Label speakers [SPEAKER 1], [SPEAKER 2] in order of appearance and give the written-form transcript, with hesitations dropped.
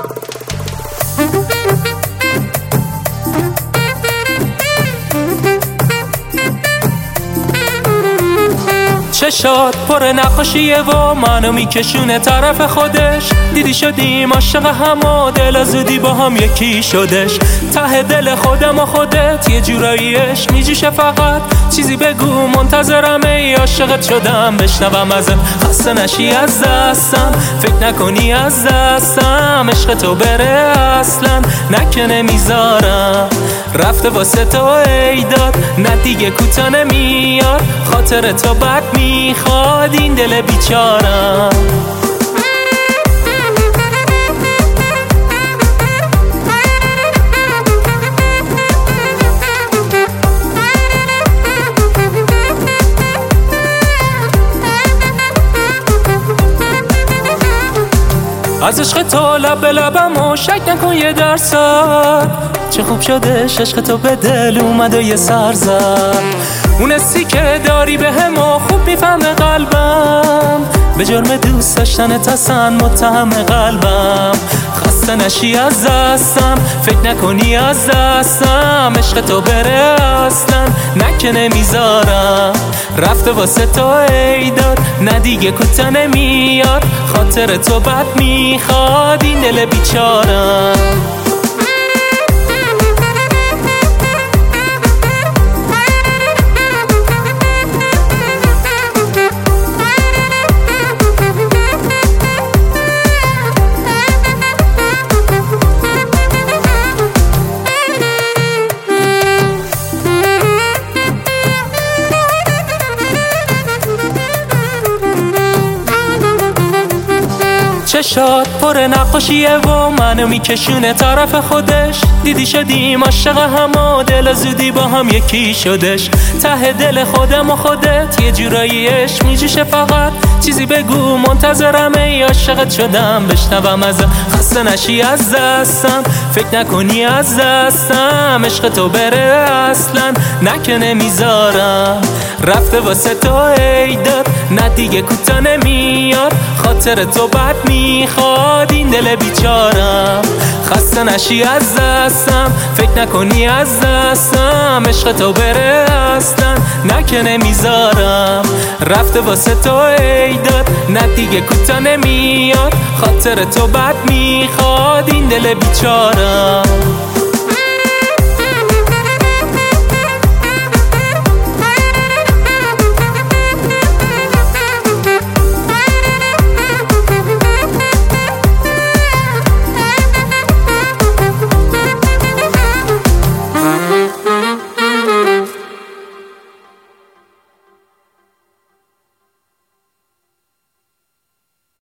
[SPEAKER 1] چشات پر نقاشیه و منو میکشونه طرف خودش. دیدی شدیم عاشق هم و دل زودی با هم یکی شدش. ته دل خودم و خودت یه جوراییش میجوشه، فقط چیزی بگو منتظرم. ای عاشقت شدم بشنوم ازت، خسته نشی از دستم، فکر نکنی از دستم. عشق تو بره اصلا نکه نمیذارم، رفته واسه تو ای داد نه دیگه کوتا نمیاد. خاطر تو بد میخواد این دل بیچارم. از عشق تو لب به لبم و شک نکن یه درصد. چه خوب شدش عشق تو به دل اومد و یه سر زد. اون حسی که داری به هم و خوب میفهمه قلبم، به جرم دوست داشتنت اصلا متهم قلبم. خسته نشی از دستم، فکر نکنی از دستم. عشق تو بره اصلا نکه نمیذارم، رفته واسه تو ای داد نه دیگه کوتا نمیاد. خاطر تو بد میخواد این دل بیچارم. چشات پر نقاشیه و منو میکشونه طرف خودش. دیدی شدیم عاشق هم و دل زودی با هم یکی شدش. ته دل خودم و خودت یه جوراییش میجوشه، فقط چیزی بگو منتظرم. ای عاشقت شدم بشنوم ازت، خسته نشی از دستم، فکر نکنی از دستم. عشق تو بره اصلا نکه نمیذارم، رفته واسه تو ای داد نه دیگه کوتا نمیاد. خاطر تو بد میخواد این دل بیچارم. خسته نشی از دستم، فکر نکنی از دستم. عشق تو بره اصلا نکه نمیذارم، رفته واسه تو ای داد نه دیگه کوتا نمیاد. خاطر تو بد میخواد این دل بیچارم.